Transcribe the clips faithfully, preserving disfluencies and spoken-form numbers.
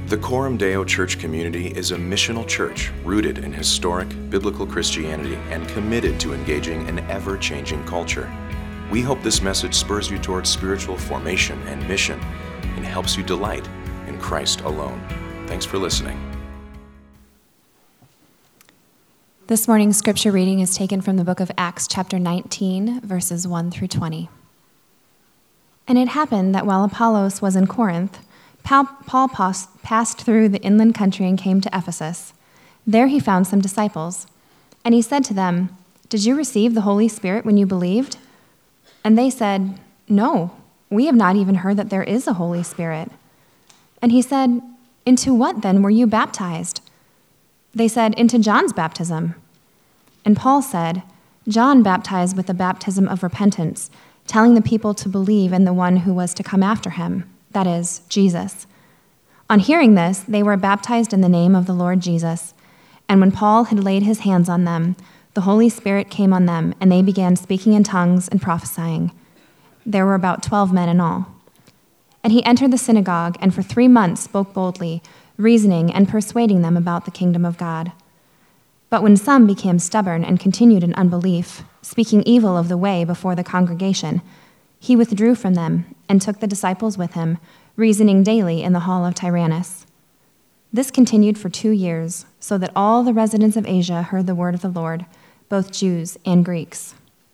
The Coram Deo Church community is a missional church rooted in historic biblical Christianity and committed to engaging an ever-changing culture. We hope this message spurs you towards spiritual formation and mission and helps you delight in Christ alone. Thanks for listening. This morning's scripture reading is taken from the book of Acts, chapter nineteen, verses one through twenty. And it happened that while Apollos was in Corinth, Paul passed through the inland country and came to Ephesus. There he found some disciples, and he said to them, "Did you receive the Holy Spirit when you believed?" And they said, "No, we have not even heard that there is a Holy Spirit." And he said, "Into what then were you baptized?" They said, "Into John's baptism." And Paul said, "John baptized with the baptism of repentance, telling the people to believe in the one who was to come after him, that is, Jesus." On hearing this, they were baptized in the name of the Lord Jesus. And when Paul had laid his hands on them, the Holy Spirit came on them, and they began speaking in tongues and prophesying. There were about twelve men in all. And he entered the synagogue, and for three months spoke boldly, reasoning and persuading them about the kingdom of God. But when some became stubborn and continued in unbelief, speaking evil of the way before the congregation, he withdrew from them and took the disciples with him, reasoning daily in the hall of Tyrannus. This continued for two years, so that all the residents of Asia heard the word of the Lord, both Jews and Greeks.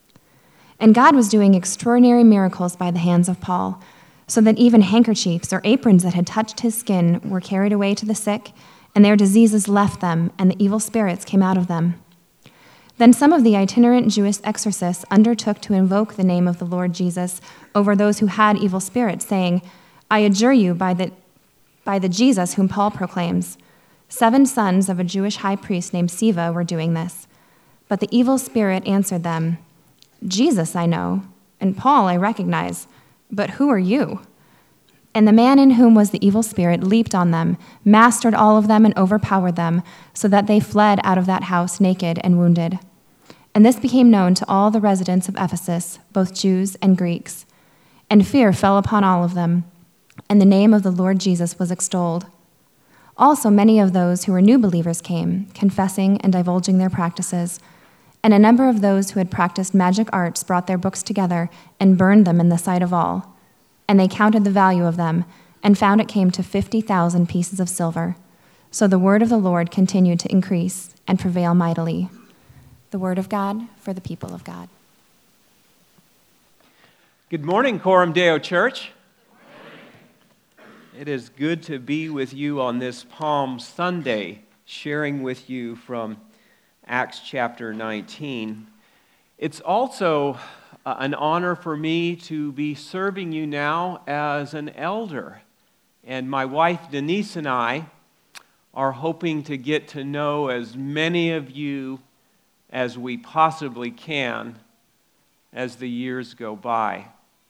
And God was doing extraordinary miracles by the hands of Paul, so that even handkerchiefs or aprons that had touched his skin were carried away to the sick, and their diseases left them, and the evil spirits came out of them. Then some of the itinerant Jewish exorcists undertook to invoke the name of the Lord Jesus over those who had evil spirits, saying, "I adjure you by the, by the Jesus whom Paul proclaims." Seven sons of a Jewish high priest named Sceva were doing this. But the evil spirit answered them, "Jesus I know, and Paul I recognize, but who are you?" And the man in whom was the evil spirit leaped on them, mastered all of them, and overpowered them, so that they fled out of that house naked and wounded. And this became known to all the residents of Ephesus, both Jews and Greeks. And fear fell upon all of them, and the name of the Lord Jesus was extolled. Also many of those who were new believers came, confessing and divulging their practices. And a number of those who had practiced magic arts brought their books together and burned them in the sight of all. And they counted the value of them, and found it came to fifty thousand pieces of silver. So the word of the Lord continued to increase and prevail mightily. The word of God for the people of God. Good morning, Coram Deo Church. It is good to be with you on this Palm Sunday, sharing with you from Acts chapter nineteen. It's also uh, an honor for me to be serving you now as an elder. And my wife Denise and I are hoping to get to know as many of you as we possibly can as the years go by.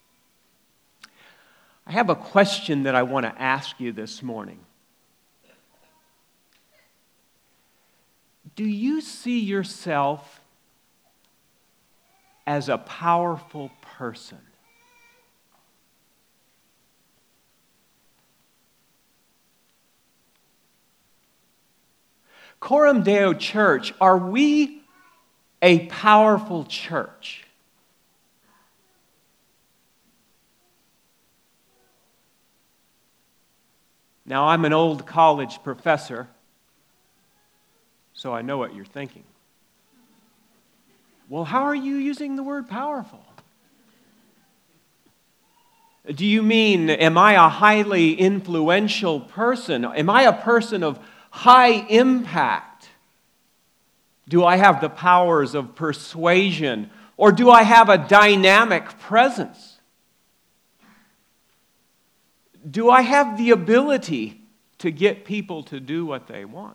I have a question that I want to ask you this morning. Do you see yourself as a powerful person? Coram Deo Church, are we a powerful church? Now, I'm an old college professor, so I know what you're thinking. Well, how are you using the word powerful? Do you mean, am I a highly influential person? Am I a person of high impact? Do I have the powers of persuasion? Or do I have a dynamic presence? Do I have the ability to get people to do what they want?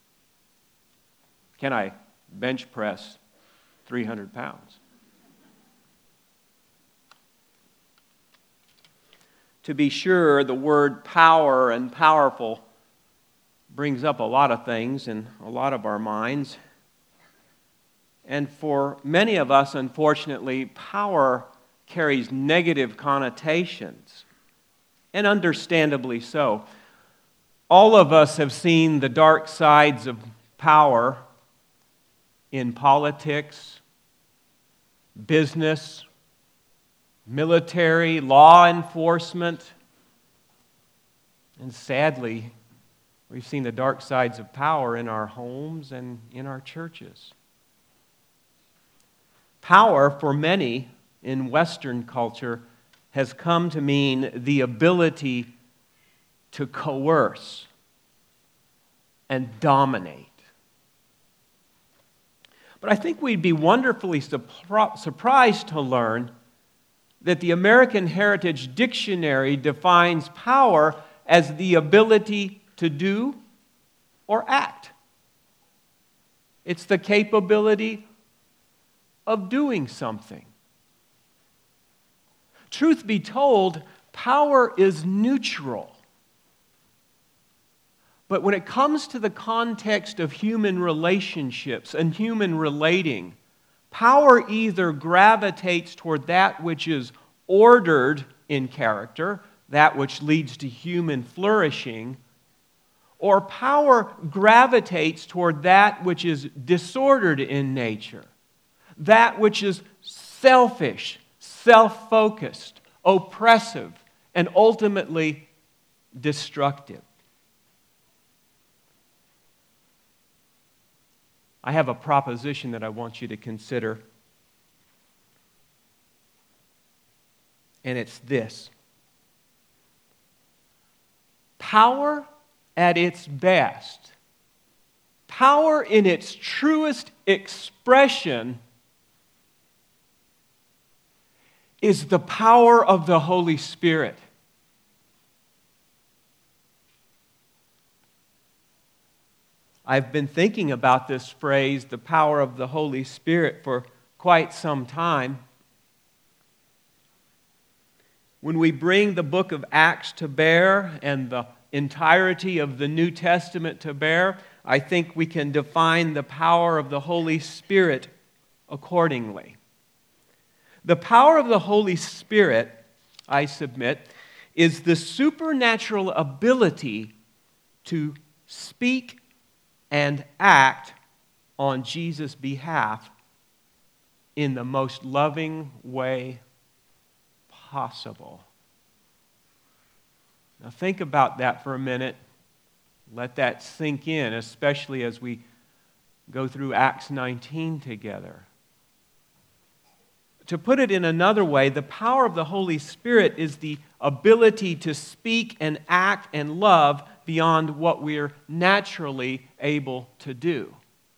Can I bench press three hundred pounds? To be sure, the word power and powerful brings up a lot of things in a lot of our minds. And for many of us, unfortunately, power carries negative connotations, and understandably so. All of us have seen the dark sides of power in politics, business, military, law enforcement, and sadly, we've seen the dark sides of power in our homes and in our churches. Power, for many in Western culture, has come to mean the ability to coerce and dominate. But I think we'd be wonderfully surpri- surprised to learn that the American Heritage Dictionary defines power as the ability to do or act. It's the capability of doing something. Truth be told, power is neutral. But when it comes to the context of human relationships and human relating, power either gravitates toward that which is ordered in character, that which leads to human flourishing, or power gravitates toward that which is disordered in nature, that which is selfish, self-focused, oppressive, and ultimately destructive. I have a proposition that I want you to consider, and it's this. Power at its best, power in its truest expression, is the power of the Holy Spirit. I've been thinking about this phrase, the power of the Holy Spirit, for quite some time. When we bring the book of Acts to bear and the entirety of the New Testament to bear, I think we can define the power of the Holy Spirit accordingly. The power of the Holy Spirit, I submit, is the supernatural ability to speak and act on Jesus' behalf in the most loving way possible. Now think about that for a minute. Let that sink in, especially as we go through Acts nineteen together. To put it in another way, the power of the Holy Spirit is the ability to speak and act and love beyond what we're naturally able to do.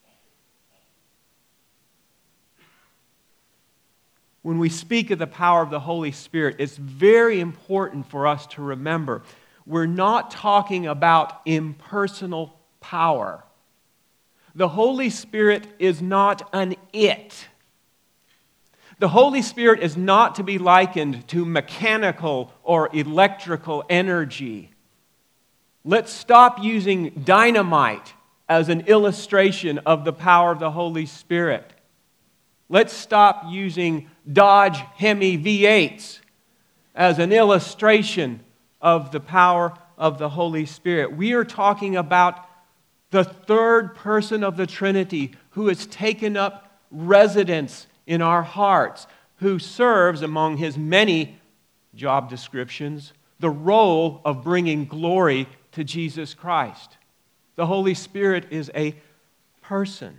When we speak of the power of the Holy Spirit, it's very important for us to remember we're not talking about impersonal power. The Holy Spirit is not an it. The Holy Spirit is not to be likened to mechanical or electrical energy. Let's stop using dynamite as an illustration of the power of the Holy Spirit. Let's stop using Dodge Hemi V eights as an illustration of the power of the Holy Spirit. We are talking about the third person of the Trinity who has taken up residence in our hearts, who serves, among his many job descriptions, the role of bringing glory to Jesus Christ. The Holy Spirit is a person.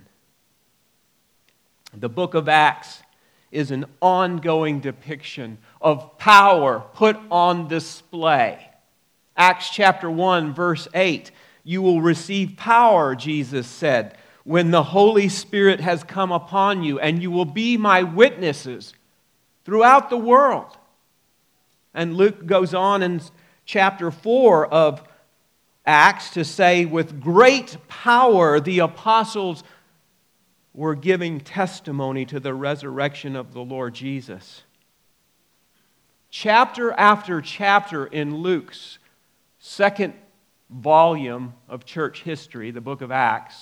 The book of Acts is an ongoing depiction of power put on display. Acts chapter one, verse eight, "You will receive power," Jesus said, "when the Holy Spirit has come upon you, and you will be my witnesses throughout the world." And Luke goes on in chapter four of Acts to say, "With great power the apostles were giving testimony to the resurrection of the Lord Jesus." Chapter after chapter in Luke's second volume of church history, the book of Acts,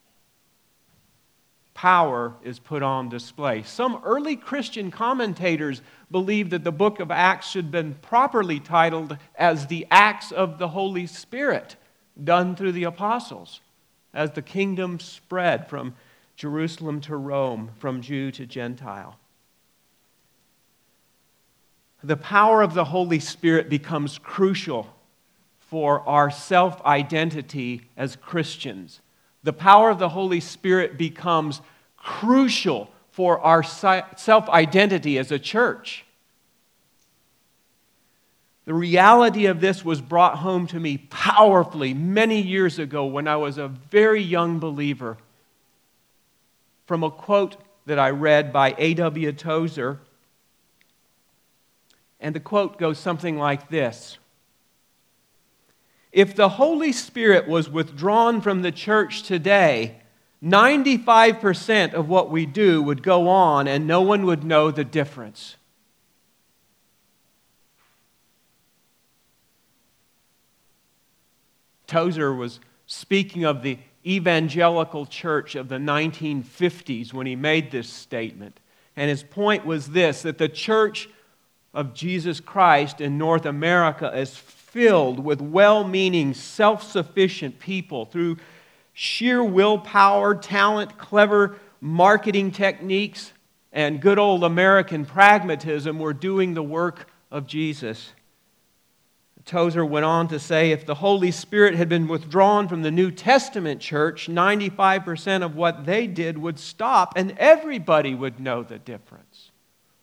power is put on display. Some early Christian commentators believe that the book of Acts should have been properly titled as the Acts of the Holy Spirit, done through the apostles as the kingdom spread from Jerusalem to Rome, from Jew to Gentile. The power of the Holy Spirit becomes crucial for our self-identity as Christians. The power of the Holy Spirit becomes crucial for our self-identity as a church. The reality of this was brought home to me powerfully many years ago when I was a very young believer from a quote that I read by A W Tozer. And the quote goes something like this: "If the Holy Spirit was withdrawn from the church today, ninety-five percent of what we do would go on and no one would know the difference." Tozer was speaking of the evangelical church of the nineteen fifties when he made this statement. And his point was this, that the church of Jesus Christ in North America is filled with well-meaning, self-sufficient people through sheer willpower, talent, clever marketing techniques, and good old American pragmatism. We're doing the work of Jesus. Tozer went on to say, if the Holy Spirit had been withdrawn from the New Testament church, ninety-five percent of what they did would stop and everybody would know the difference.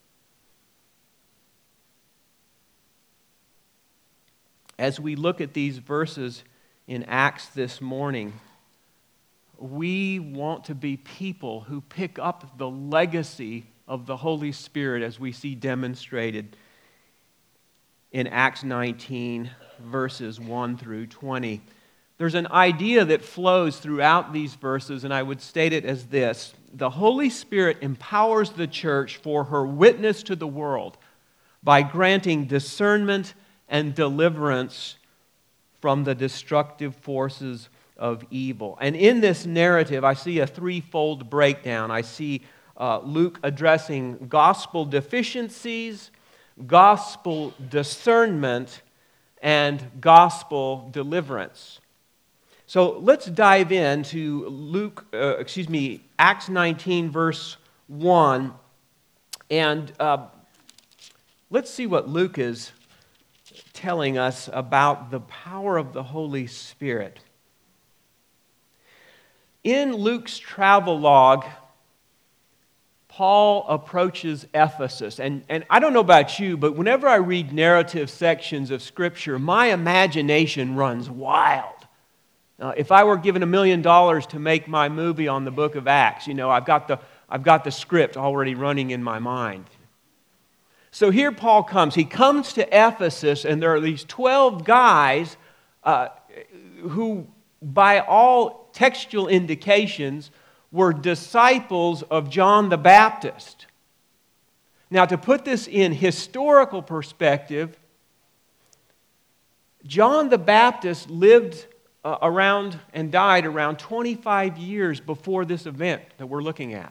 As we look at these verses in Acts this morning, we want to be people who pick up the legacy of the Holy Spirit as we see demonstrated in Acts nineteen, verses one through twenty. There's an idea that flows throughout these verses, and I would state it as this: the Holy Spirit empowers the church for her witness to the world by granting discernment and deliverance from the destructive forces of evil. And in this narrative, I see a threefold breakdown. I see uh, Luke addressing gospel deficiencies, gospel discernment, and gospel deliverance. So let's dive into Luke, uh, excuse me, Acts nineteen, verse one, and uh, let's see what Luke is telling us about the power of the Holy Spirit. In Luke's travelogue, Paul approaches Ephesus. And, and I don't know about you, but whenever I read narrative sections of Scripture, my imagination runs wild. Uh, if I were given a million dollars to make my movie on the book of Acts, you know, I've got the, I've got the script already running in my mind. So here Paul comes. He comes to Ephesus, and there are these twelve guys uh, who, by all textual indications, were disciples of John the Baptist. Now, to put this in historical perspective, John the Baptist lived uh, around and died around twenty-five years before this event that we're looking at.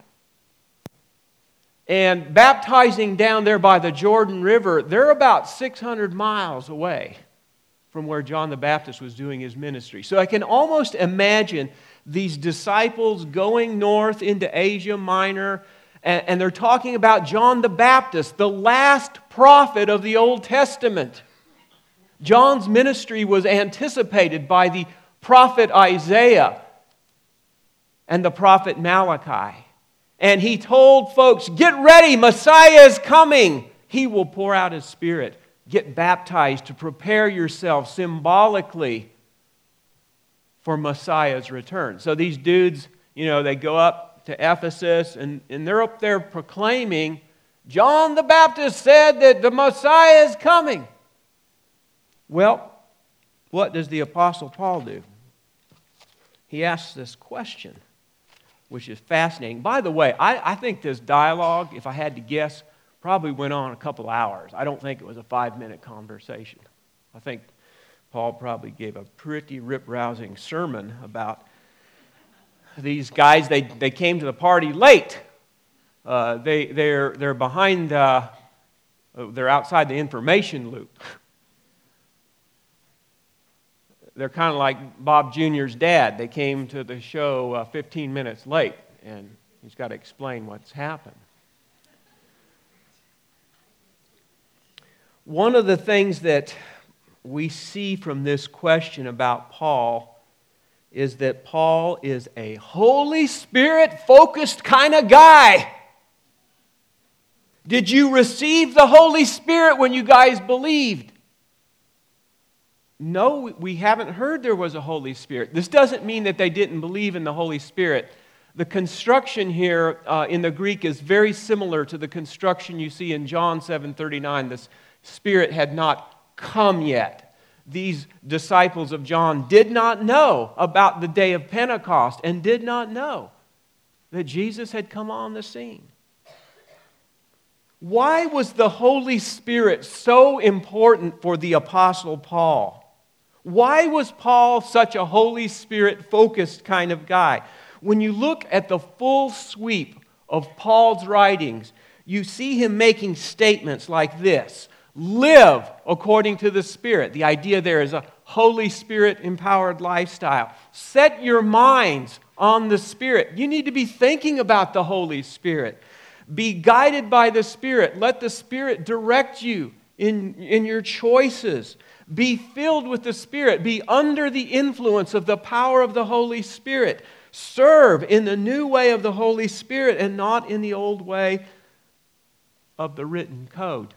And baptizing down there by the Jordan River, they're about six hundred miles away from where John the Baptist was doing his ministry. So I can almost imagine these disciples going north into Asia Minor, and, and they're talking about John the Baptist, the last prophet of the Old Testament. John's ministry was anticipated by the prophet Isaiah and the prophet Malachi. And he told folks, get ready, Messiah is coming. He will pour out His Spirit. Get baptized to prepare yourself symbolically for Messiah's return. So these dudes, you know, they go up to Ephesus and, and they're up there proclaiming, John the Baptist said that the Messiah is coming. Well, what does the Apostle Paul do? He asks this question, which is fascinating. By the way, I, I think this dialogue, if I had to guess, probably went on a couple hours. I don't think it was a five-minute conversation. I think Paul probably gave a pretty rip-rousing sermon about these guys. They, they came to the party late. Uh, they, they're, they're behind, uh, they're outside the information loop. they're kind of like Bob Junior's dad. They came to the show uh, fifteen minutes late, and he's got to explain what's happened. One of the things that we see from this question about Paul is that Paul is a Holy Spirit-focused kind of guy. Did you receive the Holy Spirit when you guys believed? No, we haven't heard there was a Holy Spirit. This doesn't mean that they didn't believe in the Holy Spirit. The construction here uh, in the Greek is very similar to the construction you see in John seven thirty-nine. The Spirit had not come yet. These disciples of John did not know about the day of Pentecost and did not know that Jesus had come on the scene. Why was the Holy Spirit so important for the Apostle Paul? Why was Paul such a Holy Spirit-focused kind of guy? When you look at the full sweep of Paul's writings, you see him making statements like this: live according to the Spirit. The idea there is a Holy Spirit-empowered lifestyle. Set your minds on the Spirit. You need to be thinking about the Holy Spirit. Be guided by the Spirit. Let the Spirit direct you in, in your choices. Be filled with the Spirit. Be under the influence of the power of the Holy Spirit. Serve in the new way of the Holy Spirit and not in the old way of the written code.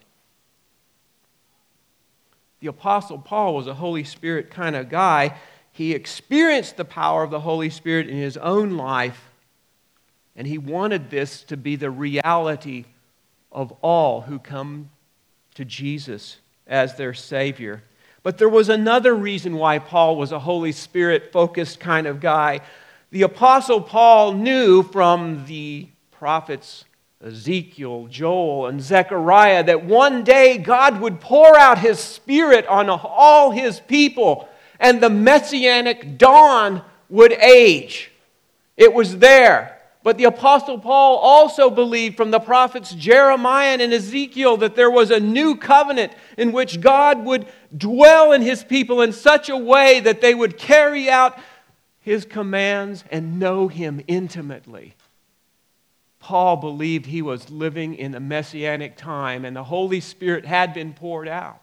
The Apostle Paul was a Holy Spirit kind of guy. He experienced the power of the Holy Spirit in his own life, and he wanted this to be the reality of all who come to Jesus as their Savior. But there was another reason why Paul was a Holy Spirit-focused kind of guy. The Apostle Paul knew from the prophets Ezekiel, Joel, and Zechariah that one day God would pour out His Spirit on all His people, and the Messianic dawn would age. It was there. But the Apostle Paul also believed from the prophets Jeremiah and Ezekiel that there was a new covenant in which God would dwell in His people in such a way that they would carry out His commands and know Him intimately. Paul believed he was living in the Messianic time and the Holy Spirit had been poured out.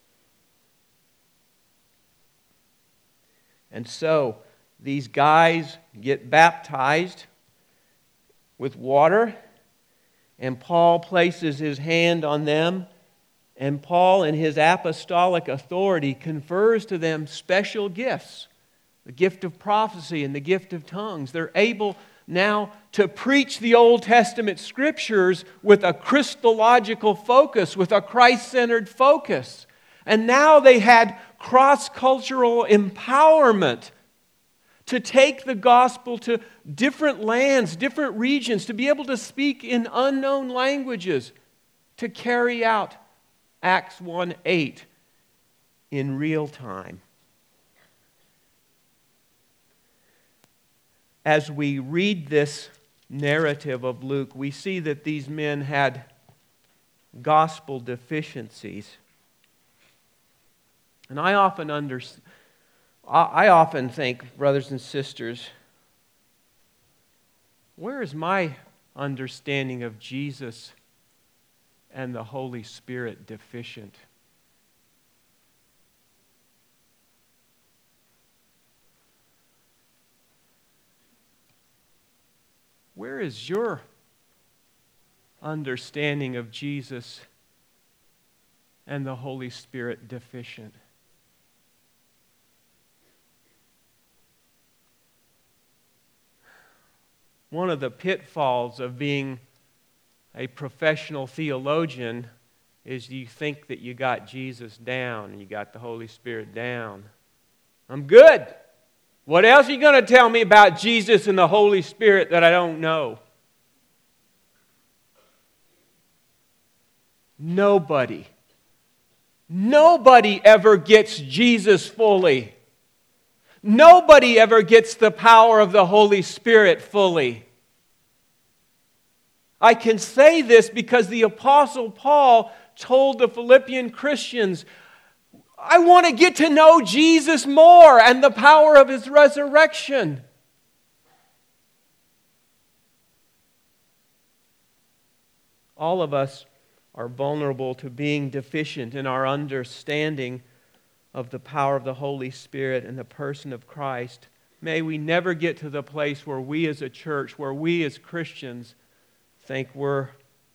And so these guys get baptized with water, and Paul places his hand on them, and Paul, in his apostolic authority, confers to them special gifts, the gift of prophecy and the gift of tongues. They're able now to preach the Old Testament Scriptures with a Christological focus, with a Christ-centered focus. And now they had cross-cultural empowerment to take the gospel to different lands, different regions, to be able to speak in unknown languages, to carry out Acts one eight in real time. As we read this narrative of Luke, we see that these men had gospel deficiencies. And I often understand. I often think, brothers and sisters, where is my understanding of Jesus and the Holy Spirit deficient? Where is your understanding of Jesus and the Holy Spirit deficient? One of the pitfalls of being a professional theologian is you think that you got Jesus down and you got the Holy Spirit down. I'm good. What else are you going to tell me about Jesus and the Holy Spirit that I don't know? Nobody. Nobody ever gets Jesus fully. Nobody ever gets the power of the Holy Spirit fully. I can say this because the Apostle Paul told the Philippian Christians, I want to get to know Jesus more and the power of His resurrection. All of us are vulnerable to being deficient in our understanding of the power of the Holy Spirit and the person of Christ. May we never get to the place where we as a church, where we as Christians think we're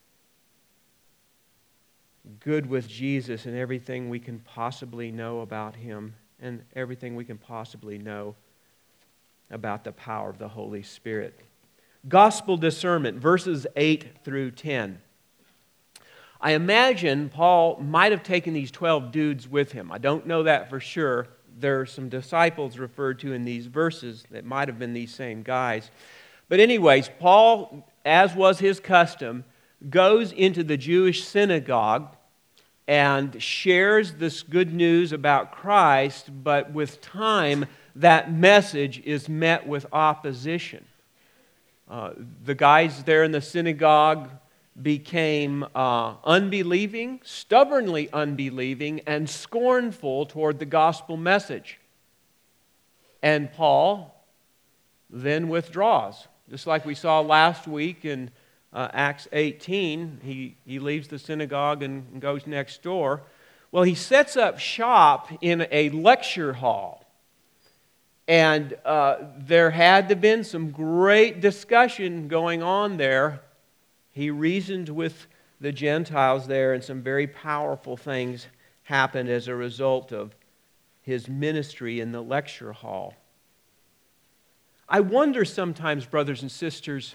good with Jesus and everything we can possibly know about Him and everything we can possibly know about the power of the Holy Spirit. Gospel discernment, verses eight through ten. I imagine Paul might have taken these twelve dudes with him. I don't know that for sure. There are some disciples referred to in these verses that might have been these same guys. But anyways, Paul, as was his custom, goes into the Jewish synagogue and shares this good news about Christ, but with time, that message is met with opposition. Uh, the guys there in the synagogue became uh, unbelieving, stubbornly unbelieving, and scornful toward the gospel message. And Paul then withdraws. Just like we saw last week in uh, Acts eighteen, he, he leaves the synagogue and goes next door. Well, he sets up shop in a lecture hall. And uh, there had to have been some great discussion going on there. He reasoned with the Gentiles there, and some very powerful things happened as a result of his ministry in the lecture hall. I wonder sometimes, brothers and sisters,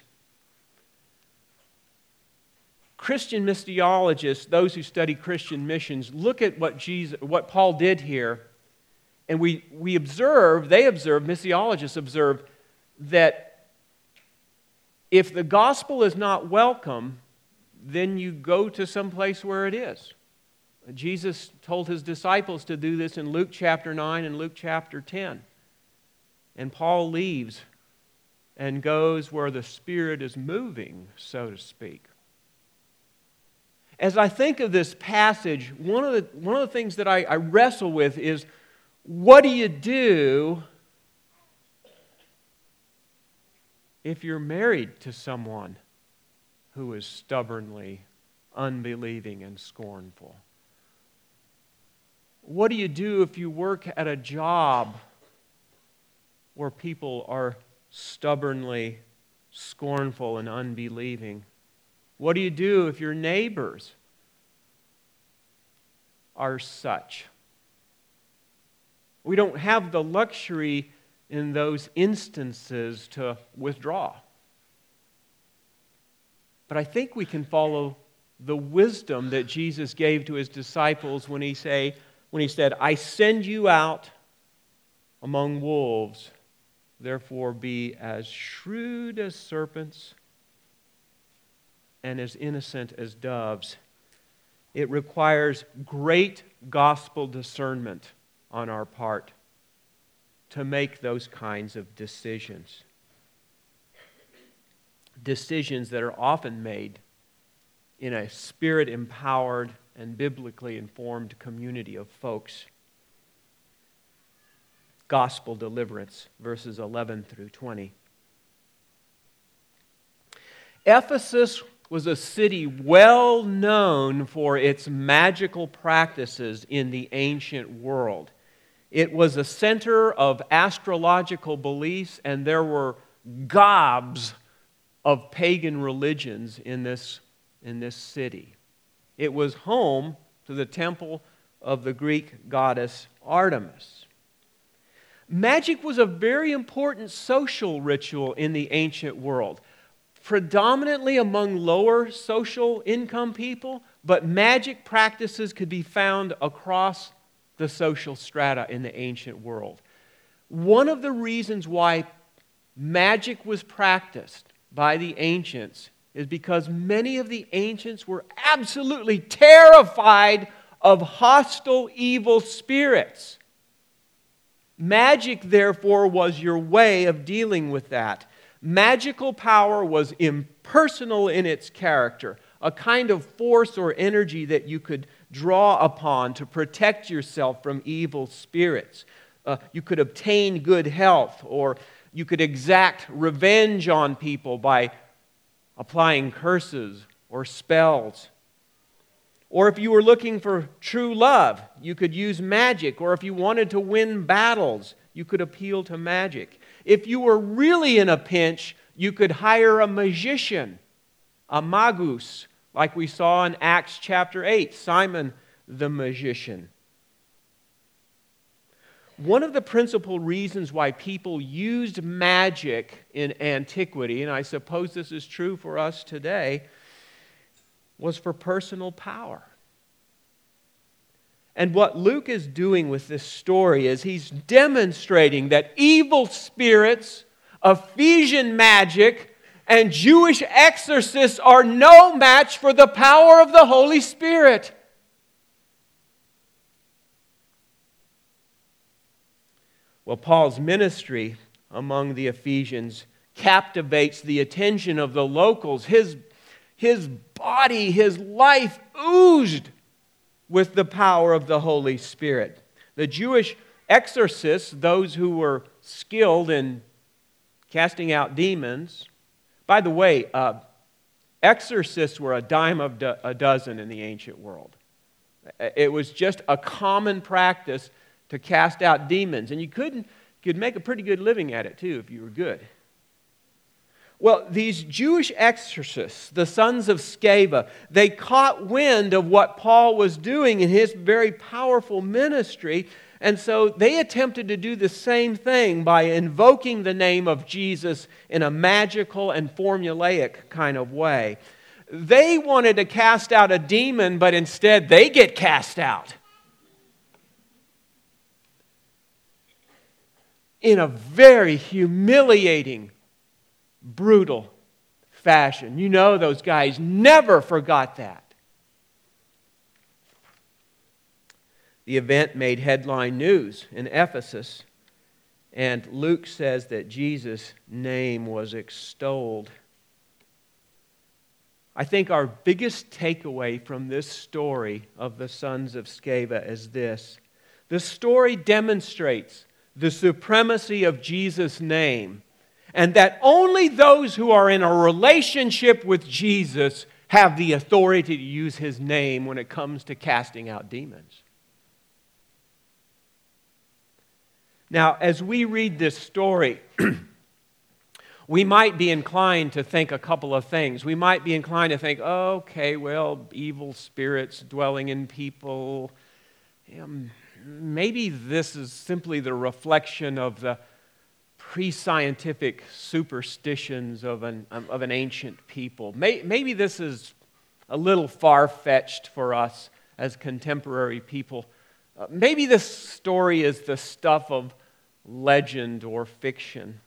Christian missiologists, those who study Christian missions, look at what Jesus, what Paul did here, and we, we observe, they observe, missiologists observe, that if the gospel is not welcome, then you go to some place where it is. Jesus told His disciples to do this in Luke chapter nine and Luke chapter ten. And Paul leaves and goes where the Spirit is moving, so to speak. As I think of this passage, one of the, one of the things that I, I wrestle with is, what do you do if you're married to someone who is stubbornly unbelieving and scornful? What do you do if you work at a job where people are stubbornly scornful and unbelieving? What do you do if your neighbors are such? We don't have the luxury in those instances to withdraw. But I think we can follow the wisdom that Jesus gave to His disciples when he say, when he said, I send you out among wolves, therefore be as shrewd as serpents and as innocent as doves. It requires great gospel discernment on our part to make those kinds of decisions. Decisions that are often made in a Spirit-empowered and biblically informed community of folks. Gospel deliverance, verses eleven through twenty. Ephesus was a city well known for its magical practices in the ancient world. It was a center of astrological beliefs, and there were gobs of pagan religions in this, in this city. It was home to the temple of the Greek goddess Artemis. Magic was a very important social ritual in the ancient world, predominantly among lower social income people, but magic practices could be found across the social strata in the ancient world. One of the reasons why magic was practiced by the ancients is because many of the ancients were absolutely terrified of hostile, evil spirits. Magic, therefore, was your way of dealing with that. Magical power was impersonal in its character, a kind of force or energy that you could draw upon to protect yourself from evil spirits. Uh, you could obtain good health, or you could exact revenge on people by applying curses or spells. Or if you were looking for true love, you could use magic. Or if you wanted to win battles, you could appeal to magic. If you were really in a pinch, you could hire a magician, a magus, like we saw in Acts chapter eight, Simon the magician. One of the principal reasons why people used magic in antiquity, and I suppose this is true for us today, was for personal power. And what Luke is doing with this story is he's demonstrating that evil spirits, Ephesian magic, and Jewish exorcists are no match for the power of the Holy Spirit. Well, Paul's ministry among the Ephesians captivates the attention of the locals. His, his body, his life oozed with the power of the Holy Spirit. The Jewish exorcists, those who were skilled in casting out demons, by the way, uh, exorcists were a dime of do- a dozen in the ancient world. It was just a common practice to cast out demons. And you couldn't, could make a pretty good living at it too if you were good. Well, these Jewish exorcists, the sons of Sceva, they caught wind of what Paul was doing in his very powerful ministry. And so they attempted to do the same thing by invoking the name of Jesus in a magical and formulaic kind of way. They wanted to cast out a demon, but instead they get cast out. In a very humiliating, brutal fashion. You know those guys never forgot that. The event made headline news in Ephesus, and Luke says that Jesus' name was extolled. I think our biggest takeaway from this story of the sons of Sceva is this. The story demonstrates the supremacy of Jesus' name, and that only those who are in a relationship with Jesus have the authority to use His name when it comes to casting out demons. Now, as we read this story, we might be inclined to think a couple of things. We might be inclined to think, oh, okay, well, evil spirits dwelling in people. Um, maybe this is simply the reflection of the pre-scientific superstitions of an, of an ancient people. Maybe this is a little far-fetched for us as contemporary people. Uh, maybe this story is the stuff of legend or fiction.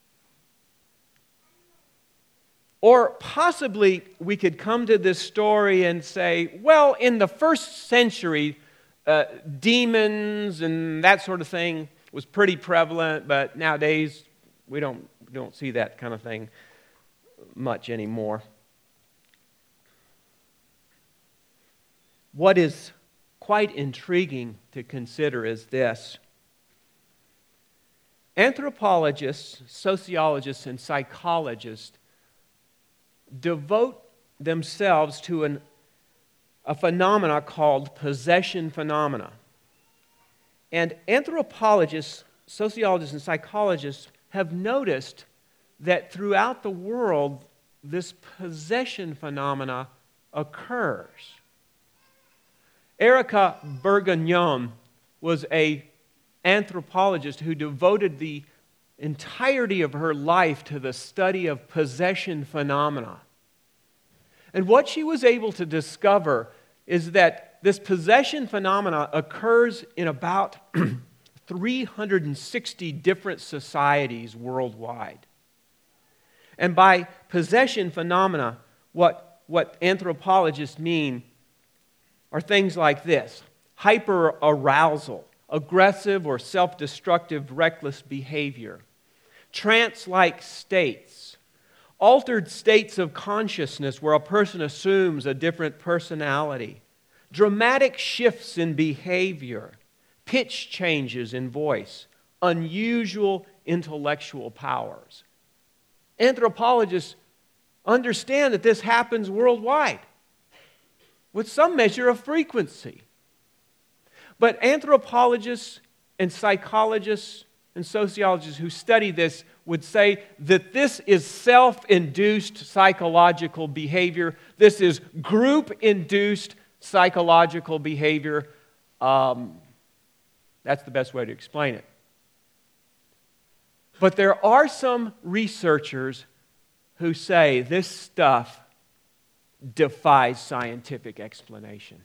Or possibly we could come to this story and say, well, in the first century, uh, demons and that sort of thing was pretty prevalent, but nowadays we don't, we don't see that kind of thing much anymore. What is quite intriguing to consider is this. Anthropologists, sociologists, and psychologists devote themselves to an, a phenomena called possession phenomena. And anthropologists, sociologists, and psychologists have noticed that throughout the world, this possession phenomena occurs. Erica Bergognon was an anthropologist who devoted the entirety of her life to the study of possession phenomena. And what she was able to discover is that this possession phenomena occurs in about three hundred sixty different societies worldwide. And by possession phenomena, what, what anthropologists mean are things like this: hyperarousal, aggressive or self-destructive reckless behavior, trance-like states, altered states of consciousness where a person assumes a different personality, dramatic shifts in behavior, pitch changes in voice, unusual intellectual powers. Anthropologists understand that this happens worldwide with some measure of frequency. But anthropologists and psychologists and sociologists who study this would say that this is self-induced psychological behavior. This is group-induced psychological behavior. Um, that's the best way to explain it. But there are some researchers who say this stuff defies scientific explanation.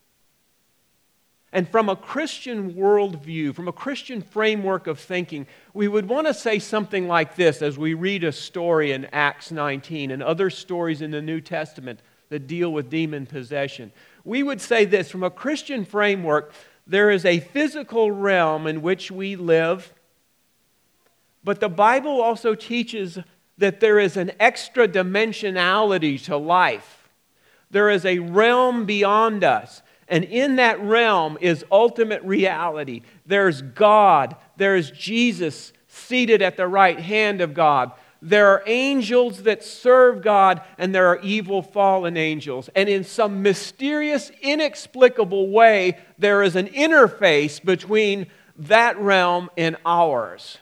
And from a Christian worldview, from a Christian framework of thinking, we would want to say something like this as we read a story in Acts nineteen and other stories in the New Testament that deal with demon possession. We would say this: from a Christian framework, there is a physical realm in which we live, but the Bible also teaches that there is an extra dimensionality to life. There is a realm beyond us. And in that realm is ultimate reality. There's God. There's Jesus seated at the right hand of God. There are angels that serve God, and there are evil fallen angels. And in some mysterious, inexplicable way, there is an interface between that realm and ours.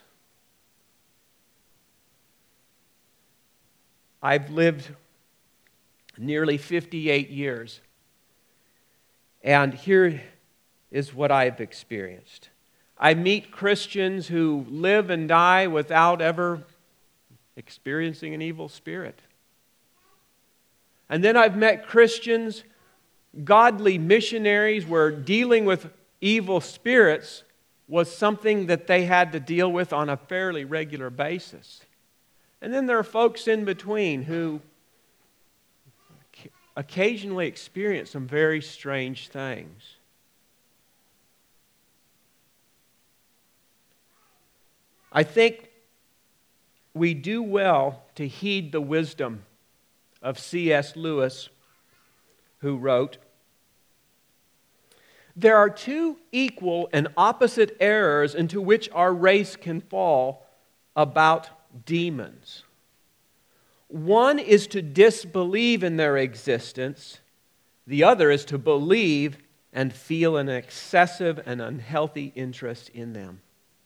I've lived nearly fifty-eight years. And here is what I've experienced. I meet Christians who live and die without ever experiencing an evil spirit. And then I've met Christians, godly missionaries, where dealing with evil spirits was something that they had to deal with on a fairly regular basis. And then there are folks in between who occasionally experience some very strange things. I think we do well to heed the wisdom of C S Lewis, who wrote, "There are two equal and opposite errors into which our race can fall about demons. One is to disbelieve in their existence. The other is to believe and feel an excessive and unhealthy interest in them."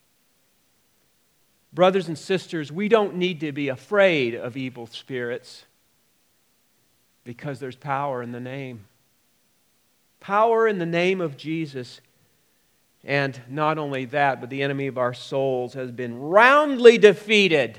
Brothers and sisters, we don't need to be afraid of evil spirits because there's power in the name. Power in the name of Jesus. And not only that, but the enemy of our souls has been roundly defeated.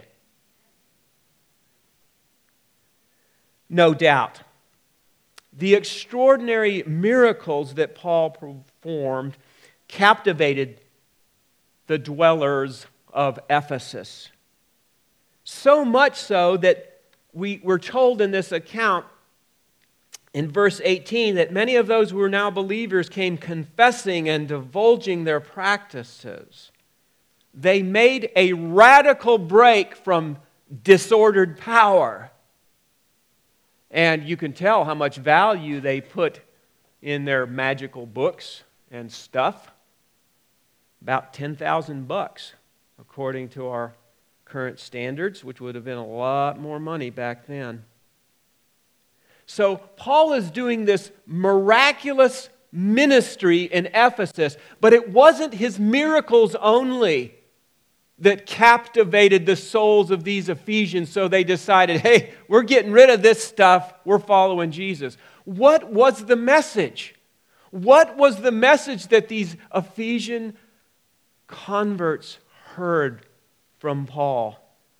No doubt, the extraordinary miracles that Paul performed captivated the dwellers of Ephesus. So much so that we were told in this account in verse eighteen that many of those who were now believers came confessing and divulging their practices. They made a radical break from disordered power. And you can tell how much value they put in their magical books and stuff. About ten thousand bucks, according to our current standards, which would have been a lot more money back then. So Paul is doing this miraculous ministry in Ephesus, but it wasn't his miracles only that captivated the souls of these Ephesians, so they decided, hey, we're getting rid of this stuff, we're following Jesus. What was the message? What was the message that these Ephesian converts heard from Paul?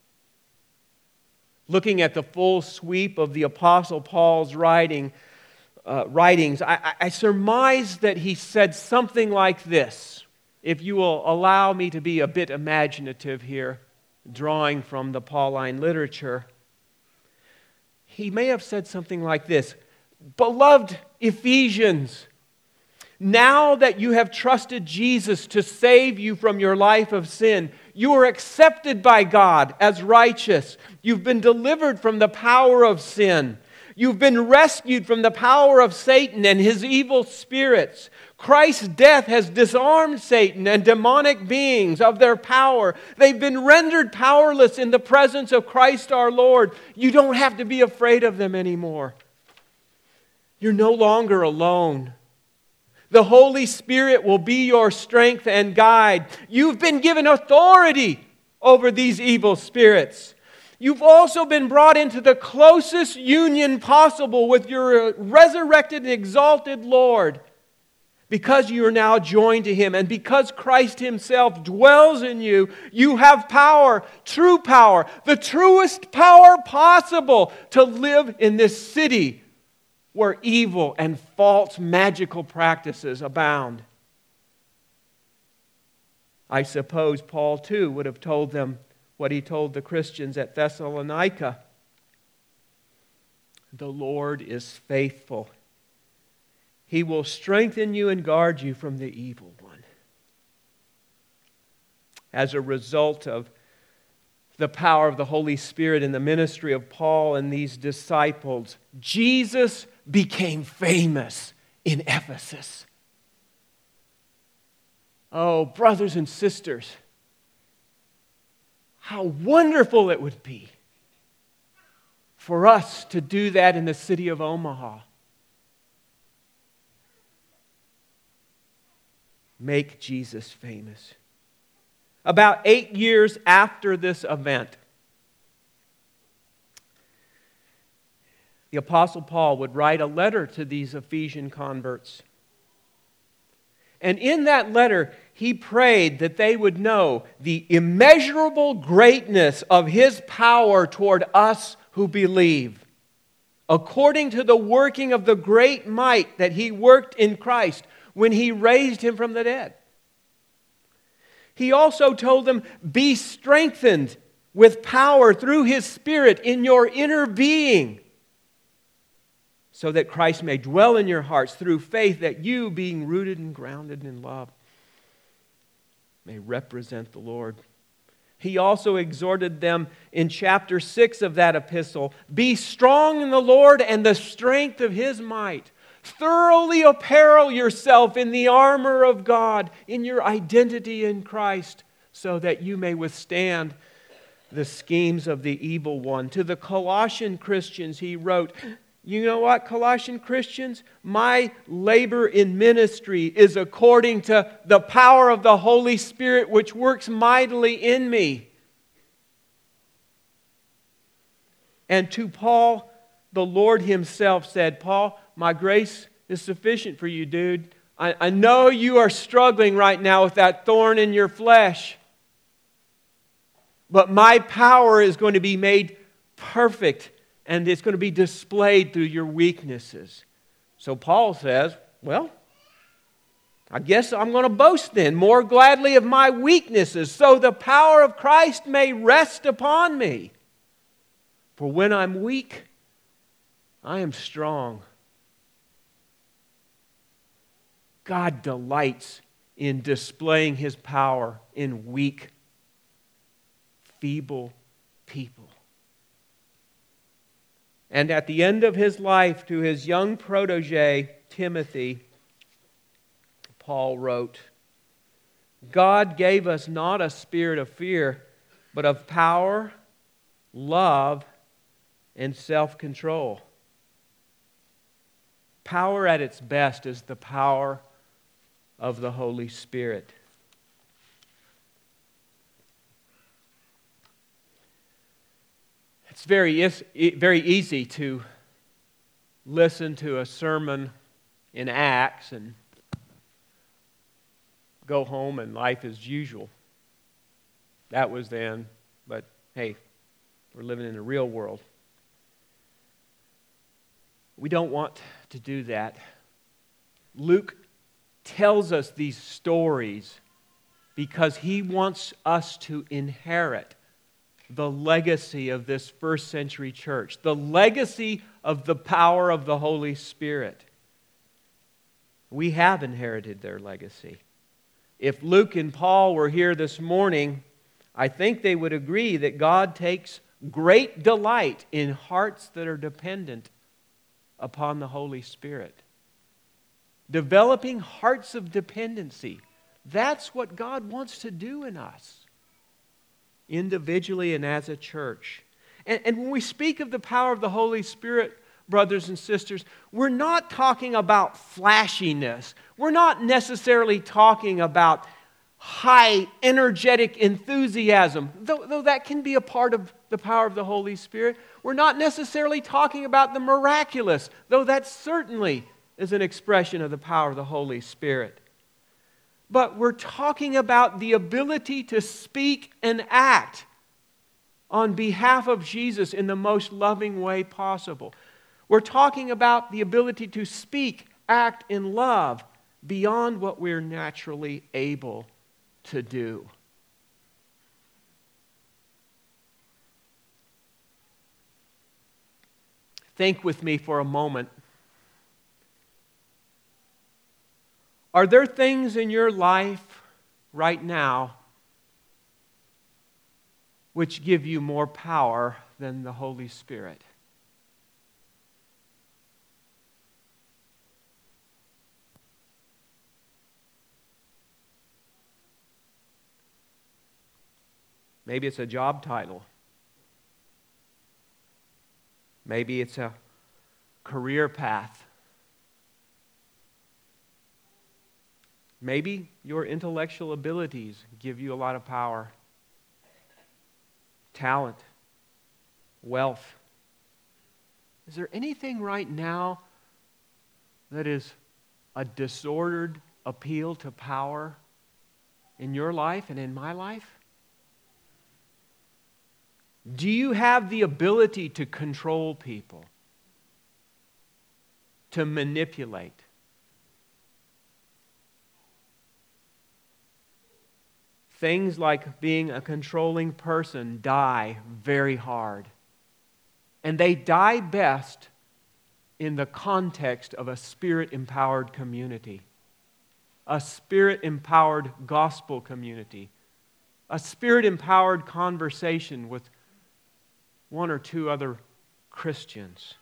Looking at the full sweep of the Apostle Paul's writing, uh, writings, I, I surmise that he said something like this. If you will allow me to be a bit imaginative here, drawing from the Pauline literature, he may have said something like this: "Beloved Ephesians, now that you have trusted Jesus to save you from your life of sin, you are accepted by God as righteous. You've been delivered from the power of sin. You've been rescued from the power of Satan and his evil spirits. Christ's death has disarmed Satan and demonic beings of their power. They've been rendered powerless in the presence of Christ our Lord. You don't have to be afraid of them anymore. You're no longer alone. The Holy Spirit will be your strength and guide. You've been given authority over these evil spirits. You've also been brought into the closest union possible with your resurrected and exalted Lord, because you are now joined to Him, and because Christ Himself dwells in you. You have power, true power, the truest power possible to live in this city where evil and false magical practices abound. I suppose Paul too would have told them what he told the Christians at Thessalonica. The Lord is faithful. He will strengthen you and guard you from the evil one. As a result of the power of the Holy Spirit in the ministry of Paul and these disciples, Jesus became famous in Ephesus. Oh, brothers and sisters, how wonderful it would be for us to do that in the city of Omaha. Make Jesus famous. About eight years after this event, the Apostle Paul would write a letter to these Ephesian converts. And in that letter, he prayed that they would know the immeasurable greatness of His power toward us who believe, according to the working of the great might that He worked in Christ when He raised Him from the dead. He also told them, be strengthened with power through His Spirit in your inner being, so that Christ may dwell in your hearts through faith, that you, being rooted and grounded in love, may represent the Lord. He also exhorted them in chapter six of that epistle, be strong in the Lord and the strength of His might. Thoroughly apparel yourself in the armor of God, in your identity in Christ, so that you may withstand the schemes of the evil one. To the Colossian Christians he wrote, you know what, Colossian Christians? My labor in ministry is according to the power of the Holy Spirit, which works mightily in me. And to Paul, the Lord Himself said, Paul, my grace is sufficient for you, dude. I, I know you are struggling right now with that thorn in your flesh, but my power is going to be made perfect, and it's going to be displayed through your weaknesses. So Paul says, well, I guess I'm going to boast then more gladly of my weaknesses, so the power of Christ may rest upon me. For when I'm weak, I am strong. God delights in displaying His power in weak, feeble people. And at the end of his life, to his young protege, Timothy, Paul wrote, God gave us not a spirit of fear, but of power, love, and self-control. Power at its best is the power of the Holy Spirit. It's very, very easy to listen to a sermon in Acts and go home and life as usual. That was then, but hey, we're living in the real world. We don't want to do that. Luke tells us these stories because he wants us to inherit the legacy of this first century church, the legacy of the power of the Holy Spirit. We have inherited their legacy. If Luke and Paul were here this morning, I think they would agree that God takes great delight in hearts that are dependent upon the Holy Spirit. Developing hearts of dependency. That's what God wants to do in us, individually and as a church. And, and when we speak of the power of the Holy Spirit, brothers and sisters, we're not talking about flashiness. We're not necessarily talking about high, energetic enthusiasm, though, though that can be a part of the power of the Holy Spirit. We're not necessarily talking about the miraculous, though that certainly is an expression of the power of the Holy Spirit. But we're talking about the ability to speak and act on behalf of Jesus in the most loving way possible. We're talking about the ability to speak, act in love beyond what we're naturally able to do. Think with me for a moment. Are there things in your life right now which give you more power than the Holy Spirit? Maybe it's a job title. Maybe it's a career path. Maybe your intellectual abilities give you a lot of power. Talent. Wealth. Is there anything right now that is a disordered appeal to power in your life and in my life? Do you have the ability to control people? To manipulate? Things like being a controlling person die very hard. And they die best in the context of a Spirit-empowered community. A Spirit-empowered gospel community. A Spirit-empowered conversation with one or two other Christians.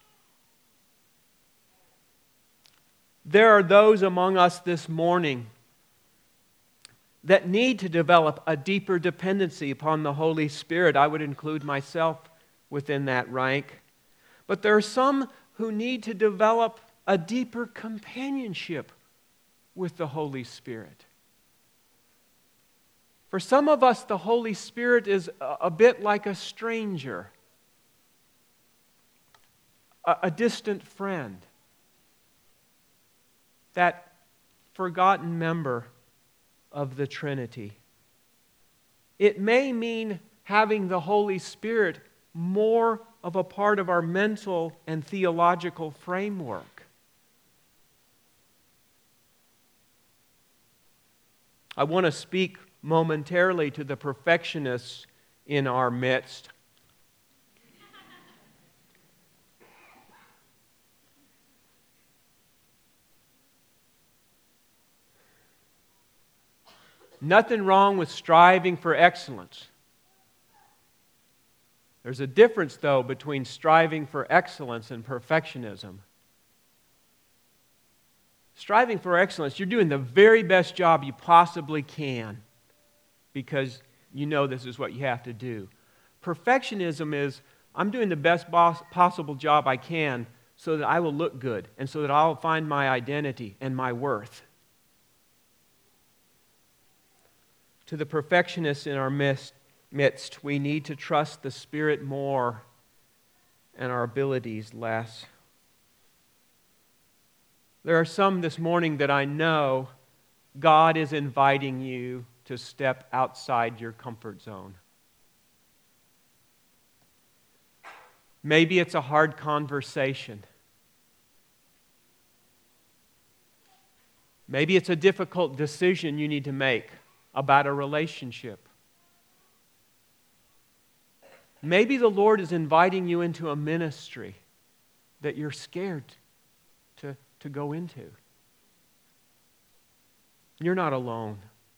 There are those among us this morning that need to develop a deeper dependency upon the Holy Spirit. I would include myself within that rank. But there are some who need to develop a deeper companionship with the Holy Spirit. For some of us, the Holy Spirit is a bit like a stranger, a distant friend, that forgotten member of the Trinity. It may mean having the Holy Spirit more of a part of our mental and theological framework. I want to speak momentarily to the perfectionists in our midst. Nothing wrong with striving for excellence. There's a difference, though, between striving for excellence and perfectionism. Striving for excellence, you're doing the very best job you possibly can because you know this is what you have to do. Perfectionism is, I'm doing the best possible job I can so that I will look good and so that I'll find my identity and my worth. To the perfectionists in our midst, midst, we need to trust the Spirit more and our abilities less. There are some this morning that I know God is inviting you to step outside your comfort zone. Maybe it's a hard conversation. Maybe it's a difficult decision you need to make about a relationship. Maybe the Lord is inviting you into a ministry that you're scared to, to go into. You're not alone.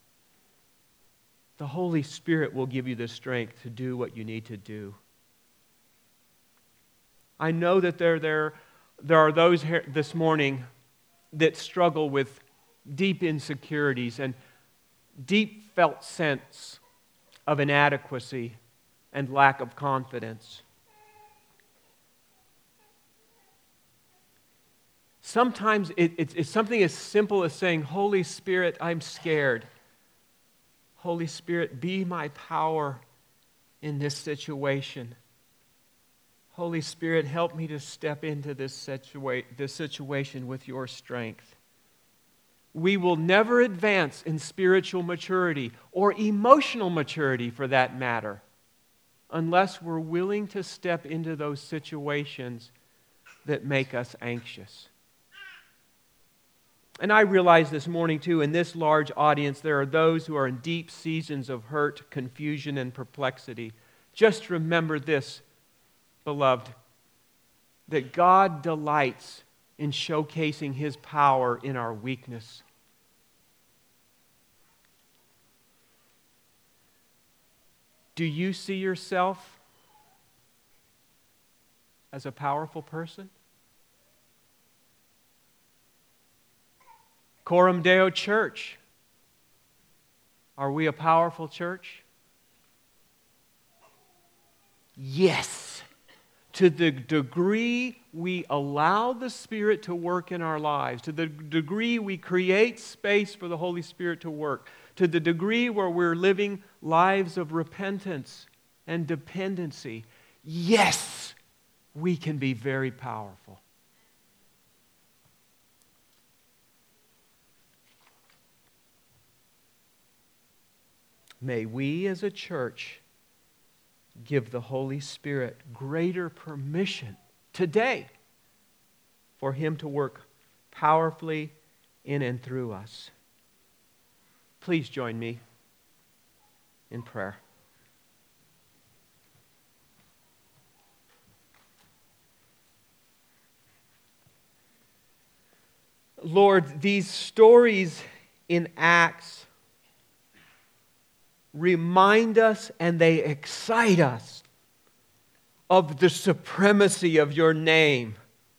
The Holy Spirit will give you the strength to do what you need to do. I know that there, there there are those here this morning that struggle with deep insecurities and deep felt sense of inadequacy and lack of confidence. Sometimes it, it's, it's something as simple as saying, Holy Spirit, I'm scared. Holy Spirit, be my power in this situation. Holy Spirit, help me to step into this, situa- this situation with your strength. We will never advance in spiritual maturity or emotional maturity for that matter unless we're willing to step into those situations that make us anxious. And I realize this morning, too, in this large audience, there are those who are in deep seasons of hurt, confusion, and perplexity. Just remember this, beloved, that God delights in showcasing His power in our weakness. Do you see yourself as a powerful person? Coram Deo Church, are we a powerful church? Yes. To the degree we allow the Spirit to work in our lives, to the degree we create space for the Holy Spirit to work, to the degree where we're living lives of repentance and dependency, yes, we can be very powerful. May we as a church give the Holy Spirit greater permission today for Him to work powerfully in and through us. Please join me in prayer. Lord, these stories in Acts remind us and they excite us of the supremacy of your name.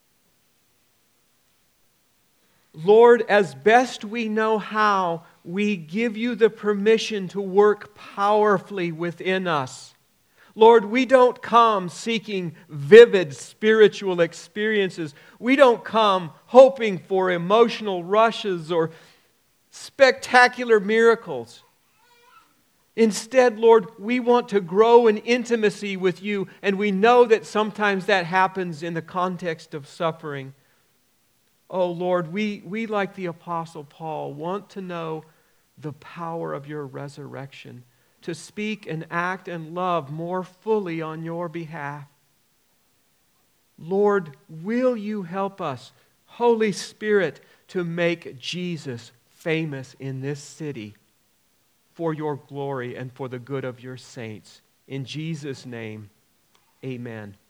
Lord, as best we know how, we give you the permission to work powerfully within us. Lord, we don't come seeking vivid spiritual experiences. We don't come hoping for emotional rushes or spectacular miracles. Instead, Lord, we want to grow in intimacy with you, and we know that sometimes that happens in the context of suffering. Oh, Lord, we, we like the Apostle Paul, want to know the power of your resurrection, to speak and act and love more fully on your behalf. Lord, will you help us, Holy Spirit, to make Jesus famous in this city for your glory and for the good of your saints. In Jesus' name, amen.